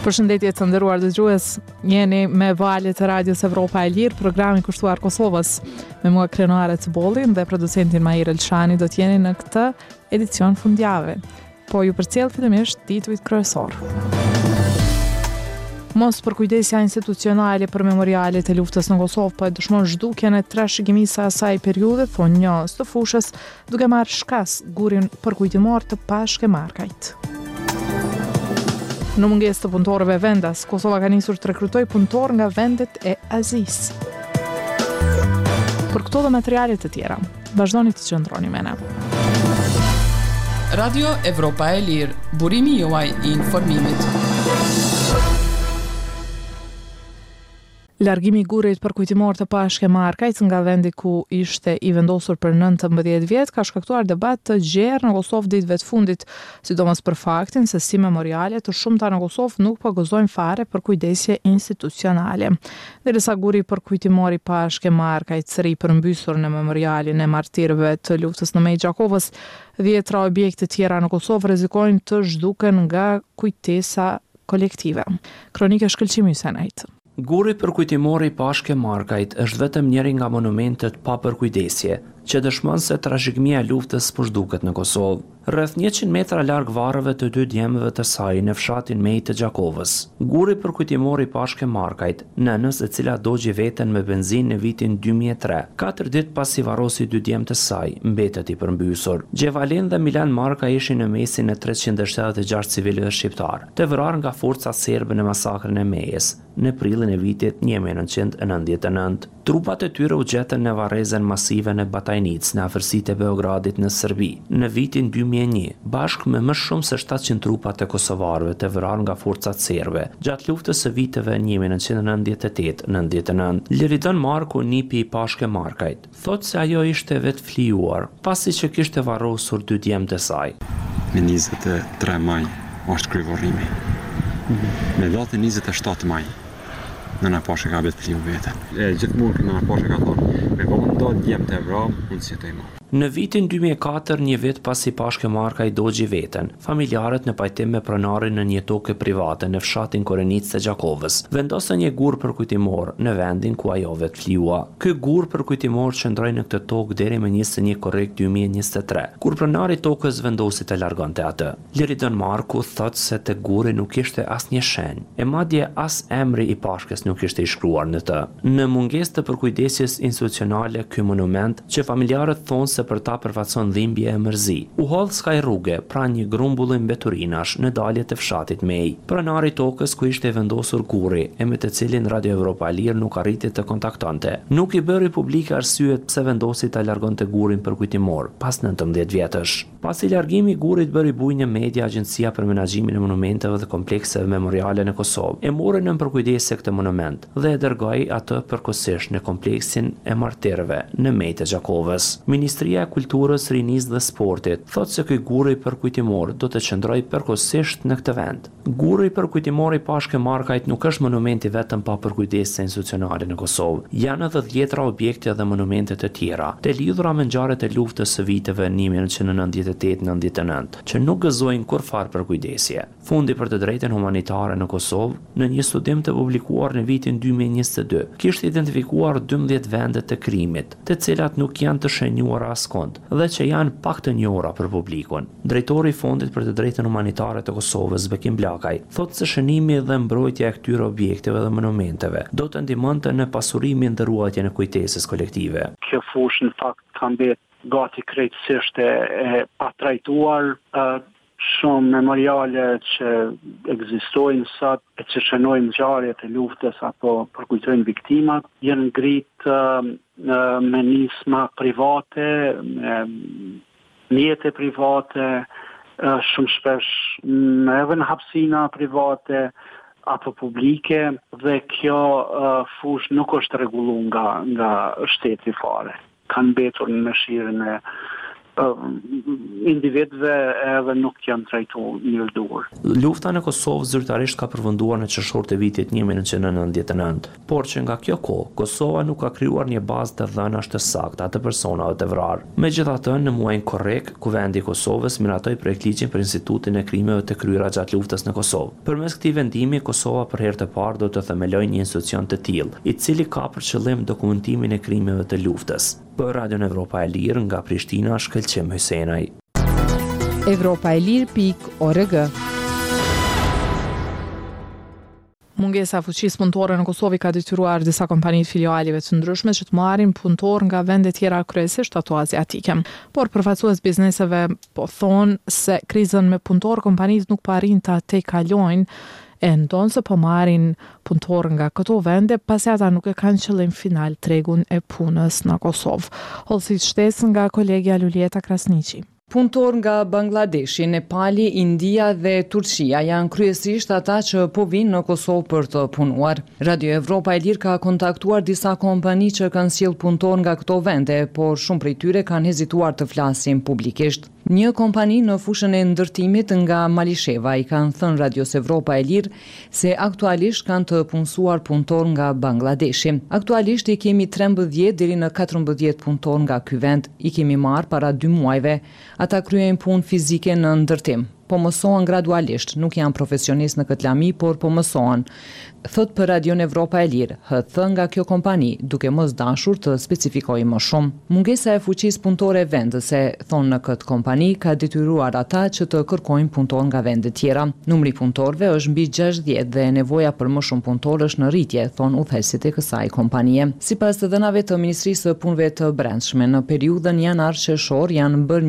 Përshëndetje të nderuar dëgjues, jeni me valjet e Radios Evropa e Lirë, programi kushtuar Kosovës. Me mua Krenare Cebollin dhe producentin Mahir Elshani do t'jeni në këtë edicion fundjavë. Po ju përcjell fillimisht titujt kryesor. Mos përkujdesja institucionale për memorialet e luftës në Kosovë po e dëshmon zhdukjen e trashëgimisë së asaj periudhe, thonë njohës të fushës, duke marrë shkas gurin përkujtimor të pashkemarkajt. Në mungesë të punëtorëve vendas, Kosova ka nisur të rekrutojë punëtor nga vendet e Azisë. Për këto dhe materialet të tjera, vazhdoni të qëndroni me ne. Radio Evropa e Lirë, burimi juaj I informimit. Largimi I gurit përkujtimor të pashkemarkajt nga vendi ku ishte I vendosur për 19 vjet ka shkaktuar debat të gjerë në Kosovë ditëve të fundit, sidomos për faktin se si memoriale të shumta në Kosovë nuk po gëzojnë fare përkujdesje institucionale. Derisa guri përkujtimor I pashkemarkajt sëri përmbysur në memorialin e martirëve të luftës në Mej Gjakovës, 10 objekte tjera në Kosovë rrezikojnë të zhduken nga kujtesa kolektive. Kronike shkëlqimi Senajt. Guri përkujtimor I pashkemarkajt është vetëm njëri nga monumentet pa përkujdesje, që dëshmon se trashëgimia e luftës po zhduket në Kosovë. Rreth 100 metra larg varreve të dy djemve të saj në fshatin Mej të Gjakovës. Guri përkujtimor I pashkemarkajt, nënës e cila dogji veten me benzinë në vitin 2003, 4 ditë pasi varrosi dy djemt të saj, mbetet I përmbysur. Gjevalin dhe Milan Marka ishin në mesin e 376 civilëve shqiptar, të vrarë nga forcat serbe në masakrën e Mejës, në prillin e vitit 1999. Trupat e tyre u gjetën në varrezën masive në Batajnic, në afërsitë e Beogradit në Serbi, në vitin 2001, bashkë me më shumë se 700 trupa të kosovarëve të vrarë nga forcat serbe, gjatë luftës së viteve 1998-99. Liridon Marku, nipi I pashkemarkajt, thotë se ajo ishte vetë flijuar, pasi që kishte varrosur dy djemt e saj. Me 23 maj është kryvorrimi. Me datën 27 maj, nëna pashe ka vetë fliu veten. Gjithmonë nëna pashe ka thonë, me vonë do djemt e vram, unë si të ima. Në vitin 2004, një vit pasi pashkemarkaj dogji veten, familjarët në pajtim me pronarin në një tokë private në fshatin Korenic të Gjakovës, vendosën një gur përkujtimor në vendin ku ajo vetë fliua. Ky gur përkujtimor qëndroi në këtë tokë deri më 21 korrik 2023, kur pronari tokës vendosi të largonte atë. Liridon Marku thotë se te guri nuk ishte asnjë shenjë, e madje as emri I pashkes nuk ishte I shkruar në të. Në mungesë të përkujdesjes institucionale, ky monument, që familjarët thonë se për ta përfaqëson dhimbje e mërzi, u hodh skaj rruge pranë një grumbulli mbeturinash në dalje të fshatit Mej. Pronari tokës ku ishte vendosur guri, e me të cilin Radio Evropa e Lirë nuk arriti të kontaktonte, nuk I bëri publike arsyet pse vendosi ta largonte gurin përkujtimor pas 19 vjetësh. Pasi largimi I gurit bëri bujë në media, Agjencia për Menaxhimin e Monumenteve dhe Komplekseve Memoriale në Kosovë e mori në përkujdesje këtë monument dhe e dërgoi atë përkohësisht në kompleksin e martirëve në Mej të Gjakovës. Ministria e Kulturës, Rinisë dhe Sportit thotë se ky guri përkujtimor do të qëndrojë përkohësisht në këtë vend. Guri përkujtimor I pashkemarkajt nuk është monumenti vetëm pa përkujdesje institucionale në Kosovë. Janë edhe 10 objekte dhe monumente të tjera, të lidhura me ngjarjet e luftës së viteve 1998-99, që nuk gëzojnë kurfar përkujdesje. Fundi për të drejtën humanitare në Kosovë, në një studim të publikuar në vitin 2022, kishte identifikuar 12 vende të krimit, të cilat nuk janë të shenjuara askund dhe që janë pak të njohura për publikun. Drejtori I Fondit për të drejtën humanitare të Kosovës, Bekim Bllakaj, thotë se shënimi dhe mbrojtja e këtyre objekteve dhe monumenteve do të ndihmonte në pasurimin dhe ruajtjen e kujtesës kolektive. Kjo fushë në fakt ka mbetur gati krejtësisht e patrajtuar. Shumë memoriale që ekzistojnë sot e që shënojnë ngjarjet e luftës apo përkujtojnë viktimat, janë ngritë me nisma private, me mjete private, shumë shpesh edhe në hapësina private apo publike, dhe kjo fushë nuk është rregulluar nga shteti fare. Kanë mbetur në mëshirën individëve edhe nuk janë trajtuar mirë duhur. Lufta në Kosovë zyrtarisht ka përfunduar në qershor të vitit 1999, por që nga kjo kohë Kosova nuk ka krijuar një bazë të dhënash të sakta të personave të vrarë. Megjithatë, në muajin korrekt, Kuvendi i Kosovës miratoi projektligjin për Institutin e Krimeve të kryera gjatë luftës në Kosovë. Përmes këtij vendimi, Kosova për herë të parë do të themelojë një institucion të tillë, i cili ka për qëllim dokumentimin e krimeve të luftës. Për Radio Evropa e Lirë nga Prishtina, Shkëlqim Hysenaj. Evropaelir.org. Mungesa e fuqisë punëtore në Kosovë ka detyruar disa kompani filialive të ndryshme që të marrin punëtor nga vende tjera kryesisht ato aziatike. Por përfaqësues bizneseve po thonë se krizën me punëtor kompanitë nuk po arrin ta tejkalojnë e ndonë se po marrin punëtor nga këto vende, pasi ata nuk e kanë qëllim final tregun e punës në Kosovë. Hollësi shtesë nga kolegja Lulieta Krasniqi. Punëtor nga Bangladeshi, Nepali, India dhe Turqia janë kryesisht ata që po vinë në Kosovë për të punuar. Radio Evropa e Lirë ka kontaktuar disa kompani që kanë sjellë punëtor nga këto vende, por shumë prej tyre kanë hezituar të flasin publikisht. Një kompani në fushën e ndërtimit nga Malisheva i kanë thënë Radios Evropa e Lirë se aktualisht kanë të punësuar punëtor nga Bangladeshi. Aktualisht i kemi 13 deri në 14 punëtor nga ky vend, i kemi marrë para 2 muajve. Ata kryejnë punë fizike në ndërtim. Po mësohen gradualisht, nuk janë profesionist në këtë lami, por po mësohen. Thot për Radion Evropa e Lirë, HT nga kjo kompani, duke mos dashur të specifikojë më shumë. Mungesa e fuqisë punëtore vendese, thonë në këtë kompani, ka detyruar ata që të kërkojnë punëtor nga vende tjera. Numri punëtorëve është mbi 60 dhe nevoja për më shumë punëtor është në rritje, thonë udhëheqësit e kësaj kompanie. Sipas të dhënave të Ministrisë së Punëve të Brendshme, në periudhën janar-qershor janë bërë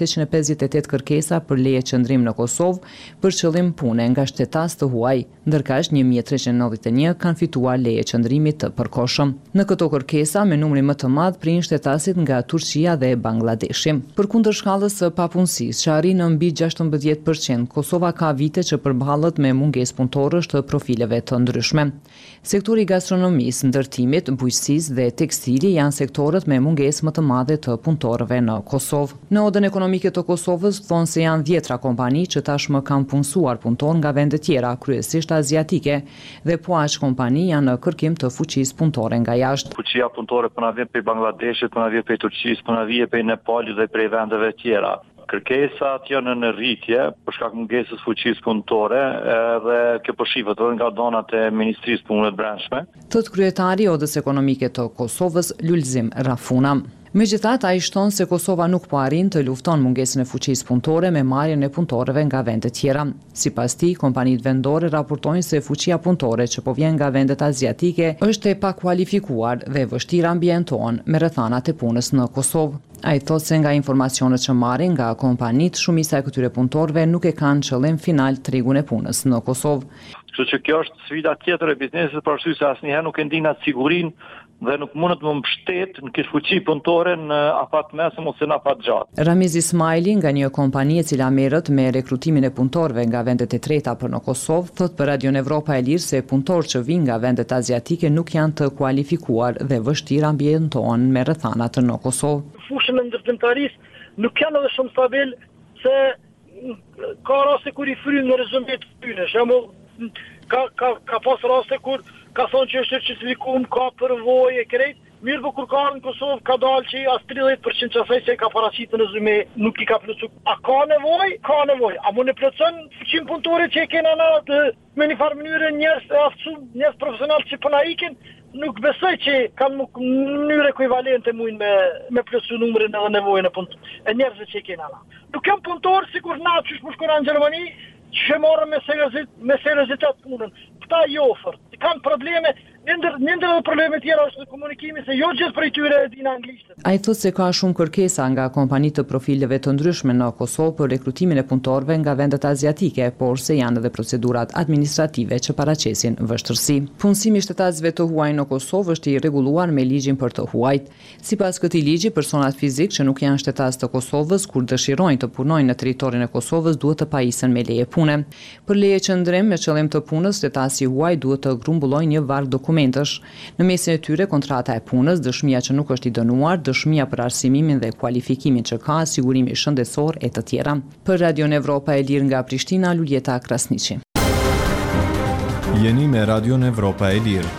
1858 kërkesa për leje qëndrim në Kosovë për qëllim pune nga shtetas të huaj, ndërkaq 1391 kanë fituar leje qëndrimi të përkohshëm. Në këto kërkesa me numri më të madh prinë shtetasit nga Turqia dhe Bangladeshi. Përkundër shkallës së papunësisë që arrin në mbi 16%, Kosova ka vite që përballet me mungesë punëtorësh të profileve të ndryshme. Sektori i gastronomisë, ndërtimit, bujqësisë dhe tekstili janë sektorët me mungesë më të madhe të punëtorëve në Kosovë. Në Odën Ekonomike të Kosovës thonë se janë 10 kompani që tashmë kanë punësuar punëtor nga vende tjera, kryesisht aziatike, dhe po aq kompani janë në kërkim të fuqisë punëtore nga jashtë. Fuqia punëtore po na vjen prej Bangladeshit, po na vjen prej Turqisë, po na vjen prej Nepalit dhe prej vendeve tjera. Kërkesat janë në rritje për shkak mungesës fuqisë punëtore dhe kjo po shihet nga dhënat e Ministrisë së Punëve të Brendshme. Thot kryetari i Odës Ekonomike të Kosovës, Lulzim Rafuna. Megjithatë, ai shton se Kosova nuk po arrin të lufton mungesën e fuqisë punëtore me marrjen e punëtorëve nga vende tjera. Sipas tij, kompanitë vendore raportojnë se fuqia punëtore që po vjen nga vendet aziatike është e pakualifikuar dhe vështirë ambientohen me rrethanat e punës në Kosovë. Ai thotë se nga informacionet që marrin nga kompanitë, shumica e këtyre punëtorëve nuk e kanë qëllim final tregun e punës në Kosovë. Kështu që kjo është sfida tjetër e biznesit, për arsye se asnjëherë nuk e ndinat sigurinë dhe nuk mundet më mbështet në kish fuqi punëtore në afat mesëm ose në afat gjatë. Ramiz Ismaili nga një kompani e cila merret me rekrutimin e punëtorëve nga vendet e treta për në Kosovë, thot për Radion Evropa e Lirë se punëtorë që vinë nga vendet aziatike nuk janë të kualifikuar dhe vështirë ambientohen me rrethanat në Kosovë. Fushën e ndërtimtarisë nuk janë edhe shumë stabil se ka raste kur i fryn në rezumet të tyre. Shembull, ka pas raste kur ka thonë që është certifikum, ka përvojë e krejt, mirë po kur ka në Kosovë ka dalë që as 30% që asaj që ka paraqitur në rezume nuk i ka plotësuar. A ka nevojë? Ka nevojë. A mund të plotëson fuqinë punëtore që kena në me një farë mënyrë njerëz të aftësuar, njerëz profesional që po na ikin? Nuk besoj që kanë mënyrë ekuivalente mujnë me plotësu numrin edhe nevojën e njerëzve që kena na. Nuk janë punëtorë sikur na që shkuran në Gjermani, që morën me seriozitet punën. Këta i ofert. Kanë probleme, ndër probleme tjera është në komunikimi se jo gjithë prej tyre e din anglisht. Ai thotë se ka shumë kërkesa nga kompani të profileve të ndryshme në Kosovë për rekrutimin e punëtorëve nga vendet aziatike, por se janë edhe procedurat administrative që paraqesin vështirësi. Punësimi i shtetasëve të huaj në Kosovë është i rregulluar me ligjin për të huajt. Sipas këtij ligji, personat fizik që nuk janë shtetasë të Kosovës kur dëshirojnë të punojnë në territorin e Kosovës duhet të pajisen me leje pune. Për leje qëndrim me qëllim të punës, stetasi i huaj duhet të grumbullojë një varg dokumentacion dokumentesh. Në mesin e tyre kontrata e punës, dëshmia që nuk është i dënuar, dëshmia për arsimimin dhe kualifikimin që ka, sigurimi shëndetësor e të tjera. Për Radion Evropa e Lirë nga Prishtina, Luljeta Krasniqi. Jeni me Radion Evropa e Lirë.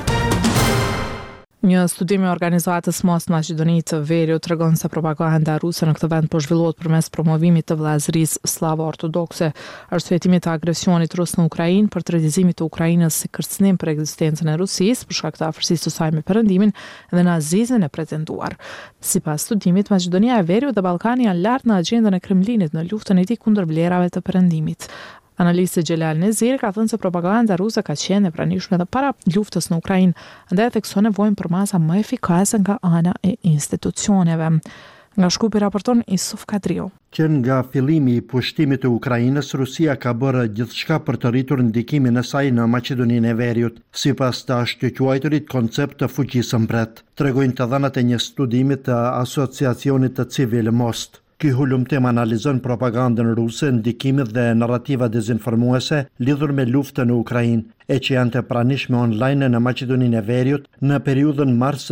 Një studim i organizatës Most Maqedonitë të Veriut tregon se propaganda ruse në këtë vend po zhvillohet përmes promovimit të vllazërisë slavo-ortodokse, arsyetimit të agresionit rus në Ukrainë, për tretizimit të Ukrainës si kërcënim për ekzistencën e Rusisë, për shkak të afërsisë të saj me Perëndimin dhe nazizmin e pretenduar. Sipas studimit, Maqedonia e Veriut dhe Ballkani janë lart në agjendën e Kremlinit në luftën e tij kundër vlerave të Perëndimit. Analisti Xhelal Neziri ka thënë se propaganda ruse ka qenë e pranishme edhe para luftës në Ukrainë, ndaj thekson nevojën për masa më efikase nga ana e institucioneve. Nga Shkupi raporton Isuf Kadriu. Që nga fillimi i pushtimit të Ukrainës, Rusia ka bërë gjithçka për të rritur ndikimin e saj në Maqedoninë e Veriut, sipas të shqyrtuarit koncept të fuqisë mbret, tregojnë të dhënat e një studimi të Asociacionit të Civil Most. Ky hulumtim analizon propagandën ruse, ndikimet dhe narrativa dezinformuese lidhur me luftën në Ukrainë, e që janë të pranishme online në Maqedoninë e Veriut në periudhën mars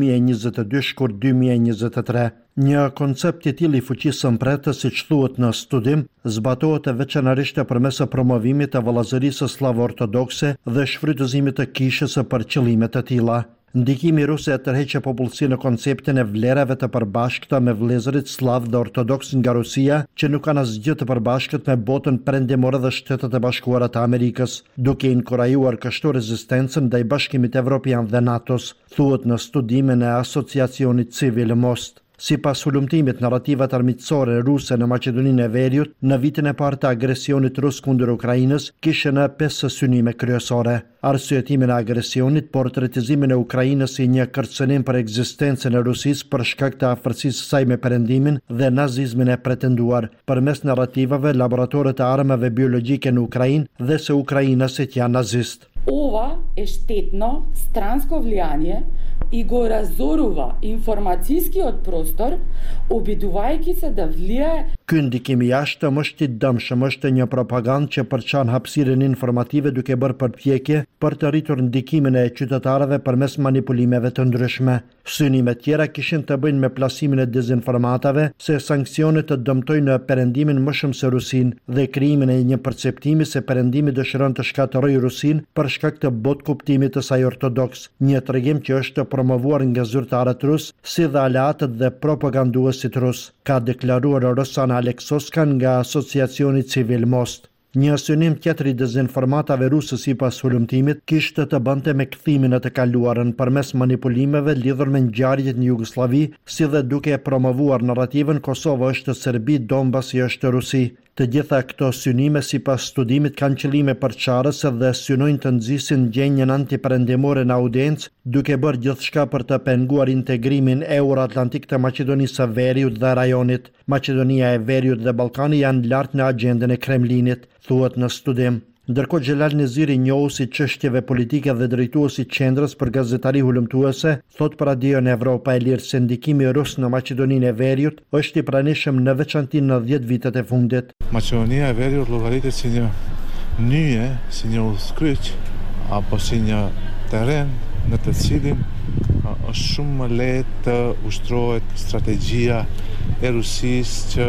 2022 shkurt 2023. Një koncept i tillë i fuqisë së mbretës, siç thuhet në studim, zbatohet veçanërisht përmes promovimit të vllazërisë slavo-ortodokse dhe shfrytëzimit të kishës për qëllime të tilla. Ndikimi ruse tërheqë popullsinë në konceptin e vlerave të përbashkëta me vëllezërit slav dhe ortodoks nga Rusia, që nuk kanë asgjë të përbashkët me botën perëndimore dhe Shtetet e Bashkuara të Amerikës, duke inkurajuar kështu rezistencën ndaj Bashkimit Evropian dhe NATO-s, thuhet në studimin e Asociacionit Civil Most. Sipas hulumtimit, narrativat armiqësore ruse në Maqedoninë e Veriut në vitin e parë të agresionit rus kundër Ukrainës kishin 5 synime kryesore: arsyetimin e agresionit, portretizimin e Ukrainës si një kërcënim për ekzistencën e Rusisë për shkak të afërsisë saj me Perëndimin dhe nazizmin e pretenduar, përmes narrativave, laboratorët e armëve biologjike në Ukrainë dhe se ukrainasit janë nazist. Ова е штетно странско влијание и го разорува информацијскиот простор, обидувајќи се да влијае. Ky ndikim i jashtëm është i dëmshëm, është një propagandë që përçan hapësirën informative duke bërë përpjekje për të rritur ndikimin e qytetarëve përmes manipulimeve të ndryshme. Synime tjera kishin të bëjnë me plasimin e dezinformatave se sanksionet të dëmtojnë Perëndimin më shumë se Rusinë dhe krijimin e një perceptimi se Perëndimi dëshiron të shkatërrojë Rusinë për shkak të bot kuptimit të saj ortodoks, një tregim që është promovuar nga zyrtarët rus si dhe aleatët dhe propaganduesit rus, ka deklaruar Rosana Aleksoska nga Asociacioni Civil Most. Një synim tjetër i dezinformatave ruse sipas hulumtimit kishte të bënte me kthimin e të kaluarën përmes manipulimeve lidhur me ngjarjet në Jugosllavi, si dhe duke promovuar narrativën Kosova është Serbi, Donbasi është Rusi. Të gjitha këto synime sipas studimit kanë qëllime përçarëse dhe synojnë të nxisin gjendjen antiperëndimore në audiencë, duke bërë gjithçka për të penguar integrimin euro-atlantik të Maqedonisë së Veriut dhe rajonit. Maqedonia e Veriut dhe Ballkani janë lart në agjendën e Kremlinit, thuhet në studim. Ndërkohë Xhelal Neziri, njohuesi çështjeve politike dhe drejtuesi qendrës për gazetari hulumtuese, thot për Radion Evropa e Lirë se ndikimi rus në Maqedoninë e Veriut është i pranishëm në veçanti në 10 vitet e fundit. Maqedonia e Veriut llogaritet si një nyje, si një udhëkyç apo si një terren në të cilin është shumë më lehtë të ushtrohet strategjia e Rusisë që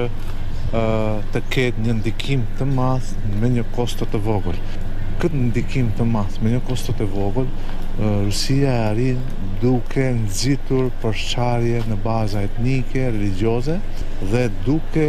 të ketë një ndikim të madh me një kosto të vogël. Këtë ndikim të madh me një kosto të vogël, Rusia e arrin duke nxitur përçarje në baza etnike, religjioze dhe duke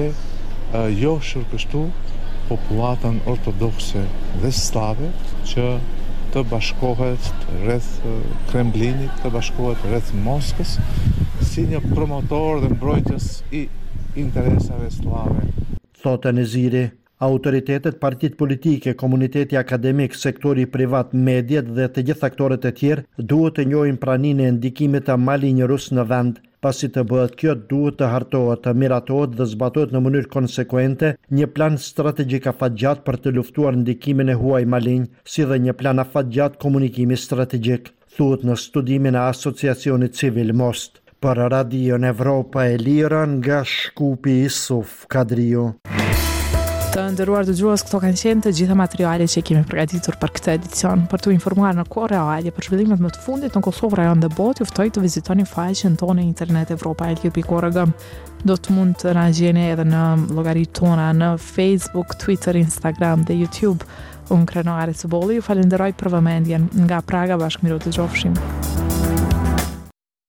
joshur kështu popullatën ortodokse dhe slave që të bashkohet rreth Kremlinit, të bashkohet rreth Moskës si një promotor dhe mbrojtës i interesave slave. Thotë Neziri, autoritetet, partitë politike, komuniteti akademik, sektori privat, mediat dhe të gjithë aktorët e tjerë duhet të njohin praninë e ndikimit të malinj rus në vend. Pasi të bëhet kjo, duhet të hartohet, të miratohet dhe zbatohet në mënyrë konsekuente një plan strategjik afatgjat për të luftuar ndikimin e huaj malinj, si dhe një plan afatgjat komunikimi strategjik, thuhet në studimin e Asociacionit Civil Most. Për Radion Evropa e Lirë nga Shkupi, Isuf Kadriu. Të nderuar dëgjues, këto kanë qenë të gjitha materialet që kemi përgatitur për këtë edicion. Për t'u informuar në kohë reale për zhvillimet më të fundit në Kosovë, rajon dhe botë, ju ftoj të vizitoni faqen tonë në internet evropaelir.org. Do të mund të na gjeni edhe në llogaritë tona në Facebook, Twitter, Instagram dhe YouTube. Unë Krenare Ciboli, ju falenderoj për vëmendjen. Nga Praga, bashkë miru të gjofshim.